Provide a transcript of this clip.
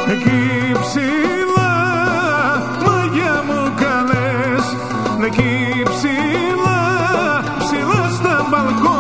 εκεί ψηλά, μαγιά μου καλές, εκεί ψηλά, ψηλά στα μπαλκόνια.